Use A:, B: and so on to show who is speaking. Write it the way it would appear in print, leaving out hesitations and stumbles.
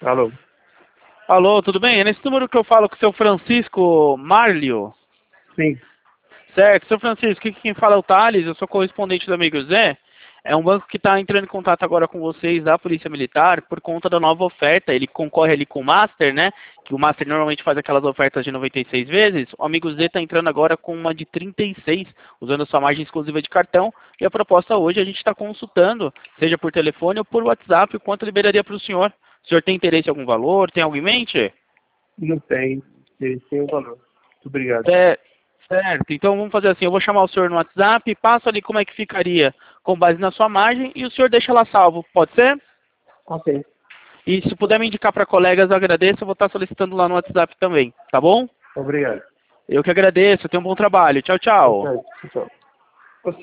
A: Alô?
B: Alô, tudo bem? É nesse número que eu falo com o seu Francisco Marlio.
A: Sim.
B: Certo, seu Francisco, aqui quem fala é o Thales, eu sou correspondente do amigo Zé. É um banco que está entrando em contato agora com vocês da Polícia Militar por conta da nova oferta. Ele concorre ali com o Master, né? Que o Master normalmente faz aquelas ofertas de 96 vezes. O amigo Z está entrando agora com uma de 36, usando a sua margem exclusiva de cartão. E a proposta hoje a gente está consultando, seja por telefone ou por WhatsApp, o quanto liberaria para o senhor. O senhor tem interesse em algum valor? Tem algo em mente?
A: Não tem. Eles têm o valor. Muito obrigado.
B: Certo, então vamos fazer assim, eu vou chamar o senhor no WhatsApp, passo ali como é que ficaria com base na sua margem e o senhor deixa lá salvo, pode ser?
A: Ok.
B: E se puder me indicar para colegas, eu agradeço, eu vou estar solicitando lá no WhatsApp também, tá bom?
A: Obrigado.
B: Eu que agradeço, tenha um bom trabalho, tchau,
A: Tá
B: tchau.
A: certo. Tchau.